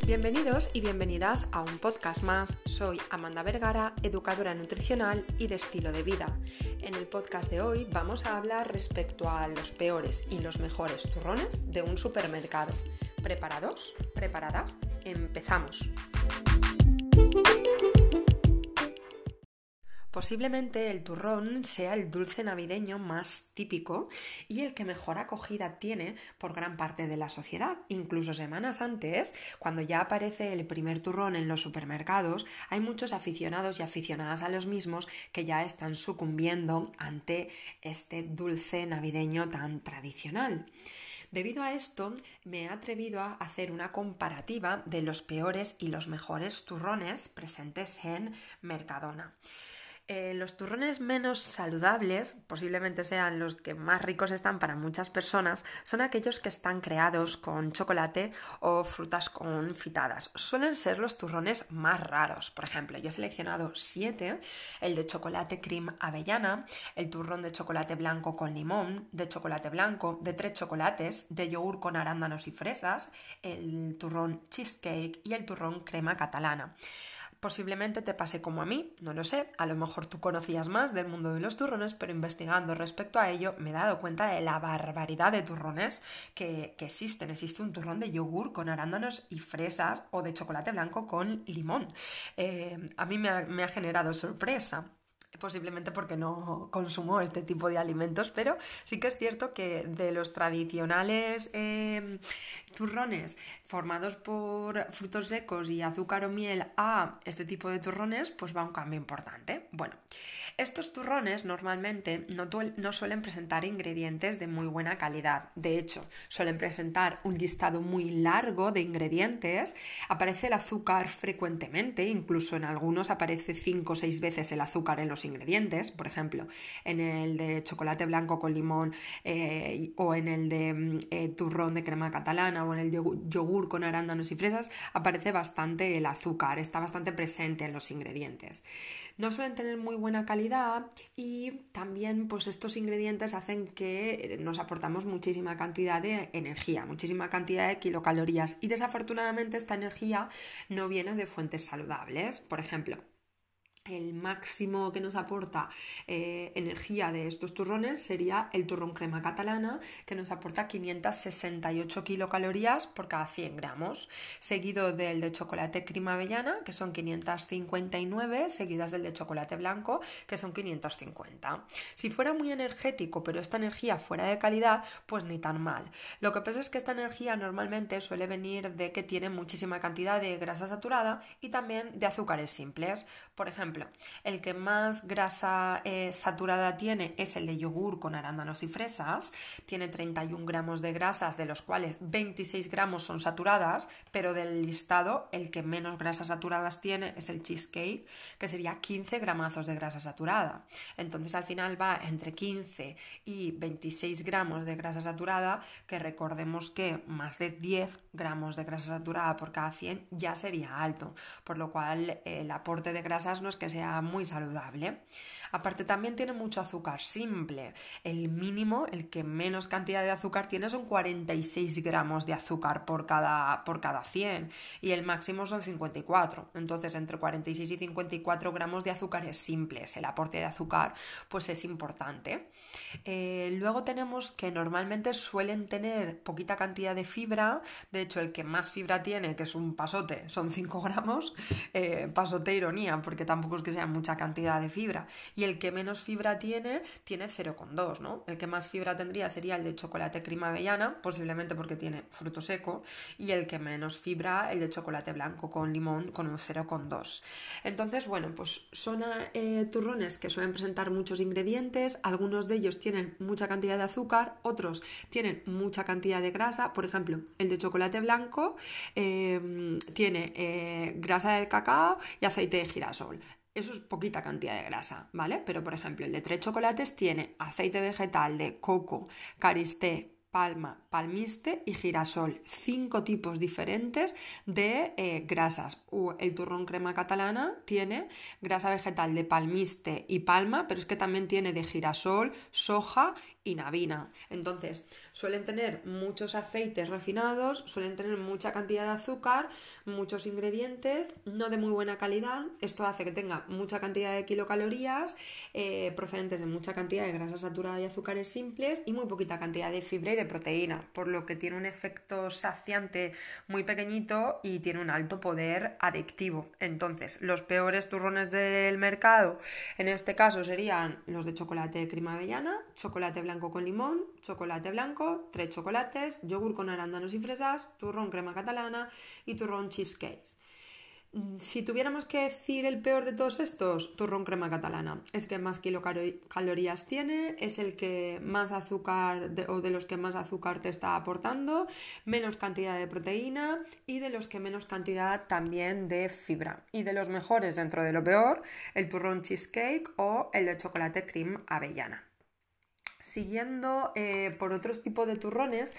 Bienvenidos y bienvenidas a un podcast más. Soy Amanda Vergara, educadora nutricional y de estilo de vida. En el podcast de hoy vamos a hablar respecto a los peores y los mejores turrones de un supermercado. ¿Preparados? ¿Preparadas? ¡Empezamos! Posiblemente el turrón sea el dulce navideño más típico y el que mejor acogida tiene por gran parte de la sociedad. Incluso semanas antes, cuando ya aparece el primer turrón en los supermercados, hay muchos aficionados y aficionadas a los mismos que ya están sucumbiendo ante este dulce navideño tan tradicional. Debido a esto, me he atrevido a hacer una comparativa de los peores y los mejores turrones presentes en Mercadona. Los turrones menos saludables, posiblemente sean los que más ricos están para muchas personas, son aquellos que están creados con chocolate o frutas confitadas. Suelen ser los turrones más raros. Por ejemplo, yo he seleccionado 7, el de chocolate cream avellana, el turrón de chocolate blanco con limón, de chocolate blanco, de 3 chocolates, de yogur con arándanos y fresas, el turrón cheesecake y el turrón crema catalana. Posiblemente te pase como a mí, no lo sé, a lo mejor tú conocías más del mundo de los turrones, pero investigando respecto a ello me he dado cuenta de la barbaridad de turrones que existen. Existe un turrón de yogur con arándanos y fresas o de chocolate blanco con limón. A mí me ha generado sorpresa. Posiblemente porque no consumo este tipo de alimentos, pero sí que es cierto que de los tradicionales turrones formados por frutos secos y azúcar o miel a este tipo de turrones, pues va un cambio importante. Bueno, estos turrones normalmente no suelen presentar ingredientes de muy buena calidad. De hecho, suelen presentar un listado muy largo de ingredientes. Aparece el azúcar frecuentemente, incluso en algunos aparece 5 o 6 veces el azúcar en los ingredientes. Por ejemplo, en el de chocolate blanco con limón o en el de turrón de crema catalana o en el yogur con arándanos y fresas aparece bastante el azúcar, está bastante presente en los ingredientes. No suelen tener muy buena calidad y también pues estos ingredientes hacen que nos aportamos muchísima cantidad de energía, muchísima cantidad de kilocalorías y desafortunadamente esta energía no viene de fuentes saludables. Por ejemplo, el máximo que nos aporta energía de estos turrones sería el turrón crema catalana, que nos aporta 568 kilocalorías por cada 100 gramos, seguido del de chocolate crema avellana, que son 559, seguidas del de chocolate blanco, que son 550. Si fuera muy energético, pero esta energía fuera de calidad, pues ni tan mal. Lo que pasa es que esta energía normalmente suele venir de que tiene muchísima cantidad de grasa saturada y también de azúcares simples. Por ejemplo, el que más grasa saturada tiene es el de yogur con arándanos y fresas. Tiene 31 gramos de grasas, de los cuales 26 gramos son saturadas, pero del listado el que menos grasas saturadas tiene es el cheesecake, que sería 15 gramazos de grasa saturada. Entonces al final va entre 15 y 26 gramos de grasa saturada, que recordemos que más de 10 gramos de grasa saturada por cada 100 ya sería alto, por lo cual el aporte de grasas no es que sea muy saludable. Aparte también tiene mucho azúcar simple. El mínimo, el que menos cantidad de azúcar tiene, son 46 gramos de azúcar por cada 100 y el máximo son 54. Entonces entre 46 y 54 gramos de azúcares simples. El aporte de azúcar pues es importante. Luego tenemos que normalmente suelen tener poquita cantidad de fibra. De hecho, el que más fibra tiene, que es un pasote, son 5 gramos. Pasote ironía, porque tampoco es que sea mucha cantidad de fibra. Y el que menos fibra tiene 0,2, ¿no? El que más fibra tendría sería el de chocolate crema avellana, posiblemente porque tiene fruto seco, y el que menos fibra, el de chocolate blanco con limón, con un 0,2. Entonces, bueno, pues son turrones que suelen presentar muchos ingredientes. Algunos de ellos tienen mucha cantidad de azúcar, otros tienen mucha cantidad de grasa. Por ejemplo, el de chocolate blanco tiene grasa del cacao y aceite de girasol. Eso es poquita cantidad de grasa, ¿vale? Pero, por ejemplo, el de 3 chocolates tiene aceite vegetal de coco, caristé, palma, palmiste y girasol. 5 tipos diferentes de grasas. El turrón crema catalana tiene grasa vegetal de palmiste y palma, pero es que también tiene de girasol, soja inavina. Entonces, suelen tener muchos aceites refinados, suelen tener mucha cantidad de azúcar, muchos ingredientes, no de muy buena calidad. Esto hace que tenga mucha cantidad de kilocalorías, procedentes de mucha cantidad de grasa saturada y azúcares simples y muy poquita cantidad de fibra y de proteína, por lo que tiene un efecto saciante muy pequeñito y tiene un alto poder adictivo. Entonces, los peores turrones del mercado en este caso serían los de chocolate de crema avellana, chocolate blanco con limón, chocolate blanco, 3 chocolates, yogur con arándanos y fresas, turrón crema catalana y turrón cheesecake. Si tuviéramos que decir el peor de todos estos, turrón crema catalana. Es que más kilocalorías tiene, es el que más azúcar o de los que más azúcar te está aportando, menos cantidad de proteína y de los que menos cantidad también de fibra. Y de los mejores dentro de lo peor, el turrón cheesecake o el de chocolate cream avellana. Siguiendo por otros tipos de turrones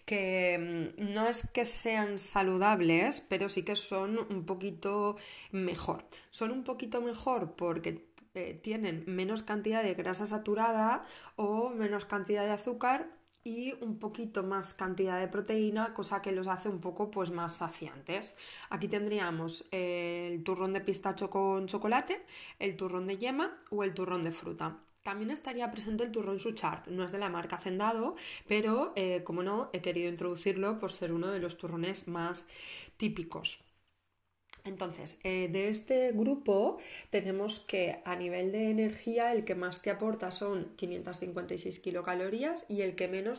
que no es que sean saludables, pero sí que son un poquito mejor. Son un poquito mejor porque tienen menos cantidad de grasa saturada o menos cantidad de azúcar y un poquito más cantidad de proteína, cosa que los hace un poco pues, más saciantes. Aquí tendríamos el turrón de pistacho con chocolate, el turrón de yema o el turrón de fruta. También estaría presente el turrón Suchard, no es de la marca Hacendado, pero como no, he querido introducirlo por ser uno de los turrones más típicos. Entonces, de este grupo tenemos que a nivel de energía el que más te aporta son 556 kilocalorías y el que menos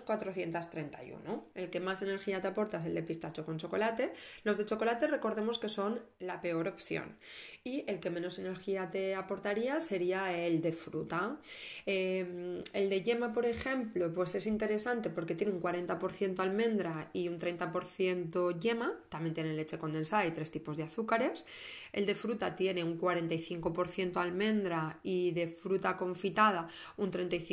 431. El que más energía te aporta es el de pistacho con chocolate. Los de chocolate recordemos que son la peor opción. Y el que menos energía te aportaría sería el de fruta. El de yema, por ejemplo, pues es interesante porque tiene un 40% almendra y un 30% yema. También tiene leche condensada y 3 tipos de azúcar. El de fruta tiene un 45% almendra y de fruta confitada un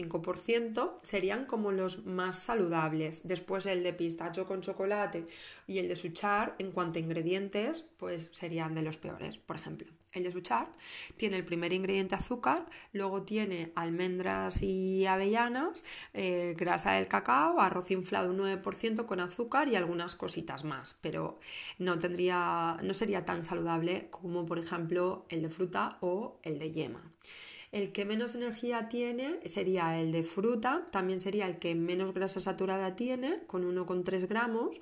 35%, serían como los más saludables. Después el de pistacho con chocolate y el de Suchard, en cuanto a ingredientes, pues serían de los peores. Por ejemplo, el de Suchard tiene el primer ingrediente azúcar, luego tiene almendras y avellanas, grasa del cacao, arroz inflado un 9% con azúcar y algunas cositas más, pero no sería tan saludable como por ejemplo el de fruta o el de yema. El que menos energía tiene sería el de fruta, también sería el que menos grasa saturada tiene, con 1,3 gramos,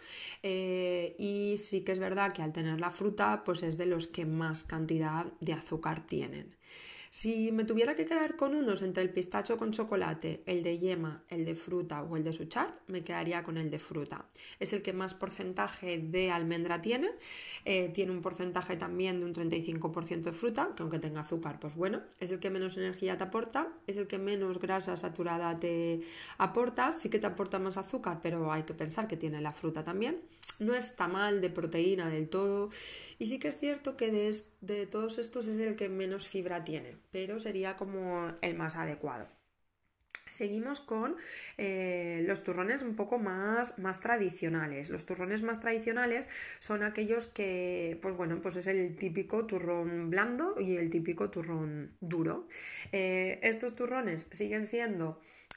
y sí que es verdad que al tener la fruta, pues es de los que más cantidad de azúcar tienen. Si me tuviera que quedar con unos entre el pistacho con chocolate, el de yema, el de fruta o el de Suchard, me quedaría con el de fruta. Es el que más porcentaje de almendra tiene, tiene un porcentaje también de un 35% de fruta, que aunque tenga azúcar, pues bueno, es el que menos energía te aporta, es el que menos grasa saturada te aporta, sí que te aporta más azúcar, pero hay que pensar que tiene la fruta también. No está mal de proteína del todo y sí que es cierto que de todos estos es el que menos fibra tiene, pero sería como el más adecuado. Seguimos con los turrones un poco más tradicionales. Los turrones más tradicionales son aquellos que, pues bueno, pues es el típico turrón blando y el típico turrón duro. Estos turrones siguen siendo...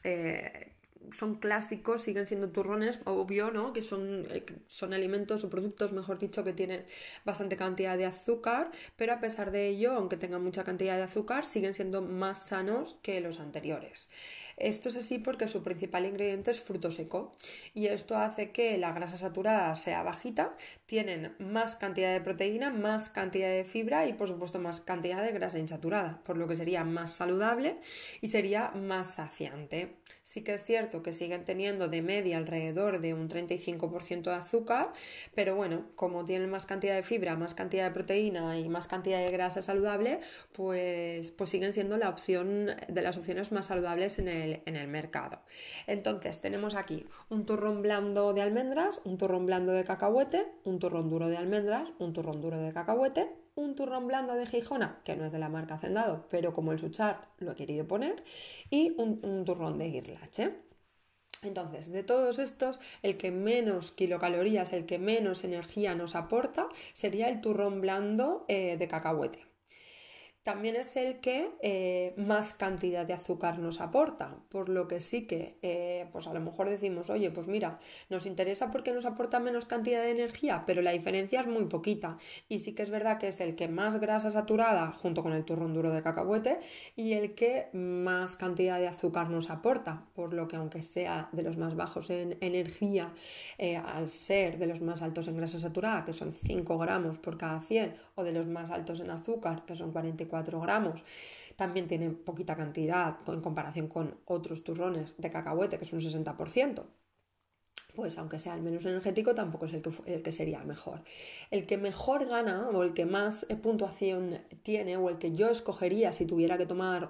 son clásicos, siguen siendo turrones, obvio, ¿no? Que son alimentos o productos, mejor dicho, que tienen bastante cantidad de azúcar, pero a pesar de ello, aunque tengan mucha cantidad de azúcar, siguen siendo más sanos que los anteriores. Esto es así porque su principal ingrediente es fruto seco y esto hace que la grasa saturada sea bajita, tienen más cantidad de proteína, más cantidad de fibra y por supuesto más cantidad de grasa insaturada, por lo que sería más saludable y sería más saciante. Sí que es cierto que siguen teniendo de media alrededor de un 35% de azúcar, pero bueno, como tienen más cantidad de fibra, más cantidad de proteína y más cantidad de grasa saludable, pues siguen siendo la opción de las opciones más saludables en el mercado. Entonces tenemos aquí un turrón blando de almendras, un turrón blando de cacahuete, un turrón duro de almendras, un turrón duro de cacahuete, un turrón blando de Gijona, que no es de la marca Hacendado, pero como el Suchard lo he querido poner, y un turrón de guirlache. Entonces, de todos estos, el que menos kilocalorías, el que menos energía nos aporta, sería el turrón blando de cacahuete. también es el que más cantidad de azúcar nos aporta, por lo que sí que pues a lo mejor decimos, oye, pues mira, nos interesa porque nos aporta menos cantidad de energía, pero la diferencia es muy poquita. Y sí que es verdad que es el que más grasa saturada, junto con el turrón duro de cacahuete, y el que más cantidad de azúcar nos aporta, por lo que aunque sea de los más bajos en energía, al ser de los más altos en grasa saturada, que son 5 gramos por cada 100, o de los más altos en azúcar, que son 44 gramos, también tiene poquita cantidad en comparación con otros turrones de cacahuete, que es un 60%. Pues aunque sea el menos energético, tampoco es el que sería mejor. El que mejor gana o el que más puntuación tiene o el que yo escogería si tuviera que tomar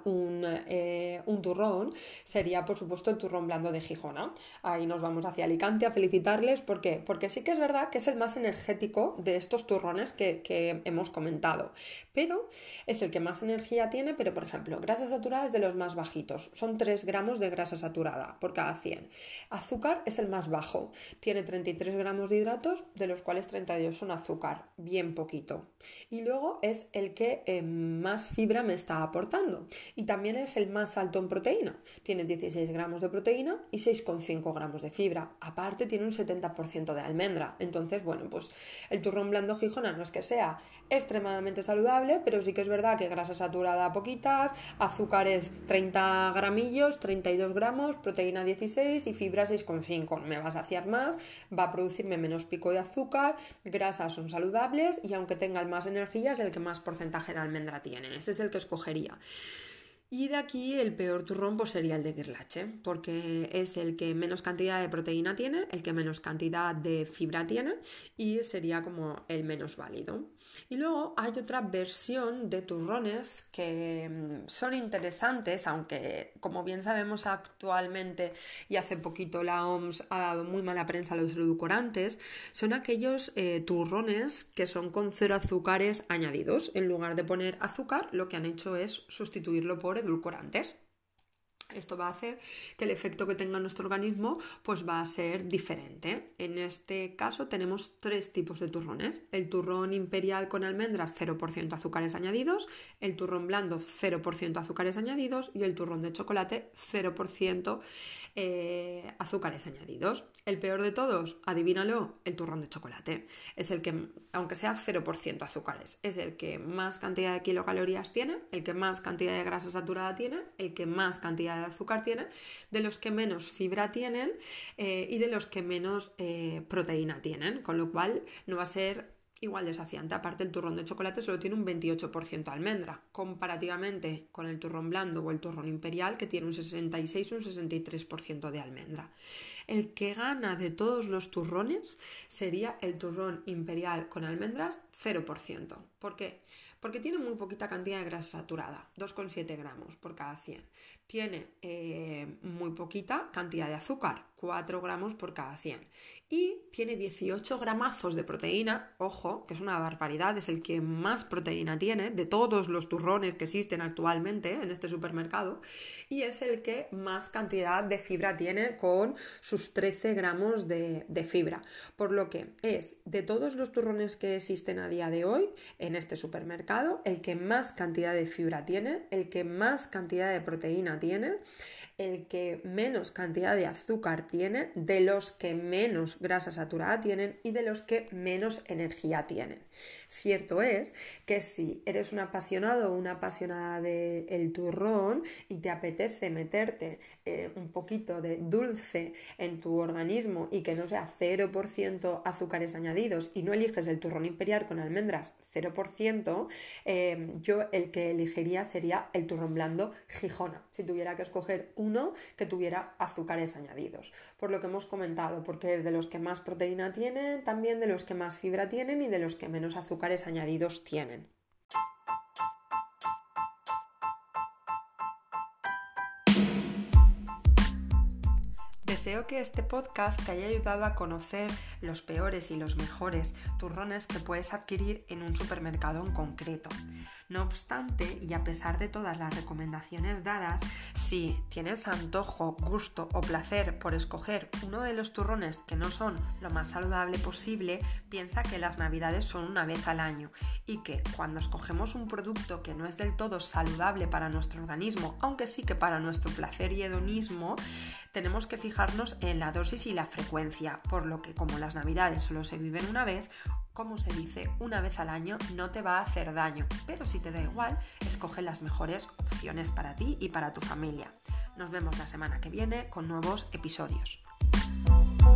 un turrón sería, por supuesto, el turrón blando de Gijona. Ahí nos vamos hacia Alicante a felicitarles. ¿Por qué? Porque sí que es verdad que es el más energético de estos turrones que hemos comentado, pero es el que más energía tiene. Pero, por ejemplo, grasa saturada es de los más bajitos, son 3 gramos de grasa saturada por cada 100. Azúcar es el más bajo, tiene 33 gramos de hidratos, de los cuales 32 son azúcar, bien poquito. Y luego es el que más fibra me está aportando. Y también es el más alto en proteína. Tiene 16 gramos de proteína y 6,5 gramos de fibra. Aparte tiene un 70% de almendra. Entonces, bueno, pues el turrón blando Gijona no es que sea extremadamente saludable, pero sí que es verdad que grasa saturada poquitas, azúcares 30 gramillos, 32 gramos, proteína 16 y fibra 6,5. Me va a saciar más, va a producirme menos pico de azúcar, grasas son saludables y aunque tenga más energía es el que más porcentaje de almendra tiene. Ese es el que escogería. Y de aquí el peor turrón pues sería el de Guirlache, porque es el que menos cantidad de proteína tiene, el que menos cantidad de fibra tiene y sería como el menos válido. Y luego hay otra versión de turrones que son interesantes, aunque como bien sabemos actualmente y hace poquito la OMS ha dado muy mala prensa a los edulcorantes, son aquellos turrones que son con 0 azúcares añadidos. En lugar de poner azúcar, lo que han hecho es sustituirlo por edulcorantes. Esto va a hacer que el efecto que tenga nuestro organismo pues va a ser diferente. En este caso tenemos 3 tipos de turrones. El turrón imperial con almendras 0% azúcares añadidos, el turrón blando 0% azúcares añadidos y el turrón de chocolate 0% azúcares añadidos. El peor de todos, adivínalo, el turrón de chocolate. Es el que, aunque sea 0% azúcares, es el que más cantidad de kilocalorías tiene, el que más cantidad de grasa saturada tiene, el que más cantidad de azúcar tiene, de los que menos fibra tienen y de los que menos proteína tienen, con lo cual no va a ser igual de saciante. Aparte, el turrón de chocolate solo tiene un 28% almendra, comparativamente con el turrón blando o el turrón imperial, que tiene un 66 o un 63% de almendra. El que gana de todos los turrones sería el turrón imperial con almendras 0%. ¿Por qué? Porque tiene muy poquita cantidad de grasa saturada, 2,7 gramos por cada 100. Tiene muy poquita cantidad de azúcar, 4 gramos por cada 100. Y tiene 18 gramazos de proteína, ojo, que es una barbaridad, es el que más proteína tiene de todos los turrones que existen actualmente en este supermercado y es el que más cantidad de fibra tiene con sus 13 gramos de fibra. Por lo que es, de todos los turrones que existen a día de hoy en este supermercado, el que más cantidad de fibra tiene, el que más cantidad de proteína tiene, el que menos cantidad de azúcar tiene, de los que menos grasa saturada tienen y de los que menos energía tienen. Cierto es que si eres un apasionado o una apasionada del turrón y te apetece meterte un poquito de dulce en tu organismo y que no sea 0% azúcares añadidos y no eliges el turrón imperial con almendras 0%, yo el que elegiría sería el turrón blando Gijona, si tuviera que escoger uno que tuviera azúcares añadidos, por lo que hemos comentado, porque es de los que más proteína tienen, también de los que más fibra tienen y de los que menos azúcares añadidos tienen. Deseo que este podcast te haya ayudado a conocer los peores y los mejores turrones que puedes adquirir en un supermercado en concreto. No obstante, y a pesar de todas las recomendaciones dadas, si tienes antojo, gusto o placer por escoger uno de los turrones que no son lo más saludable posible, piensa que las navidades son una vez al año y que cuando escogemos un producto que no es del todo saludable para nuestro organismo, aunque sí que para nuestro placer y hedonismo, tenemos que fijarnos en la dosis y la frecuencia, por lo que como las navidades solo se viven una vez, como se dice, una vez al año no te va a hacer daño, pero si te da igual, escoge las mejores opciones para ti y para tu familia. Nos vemos la semana que viene con nuevos episodios.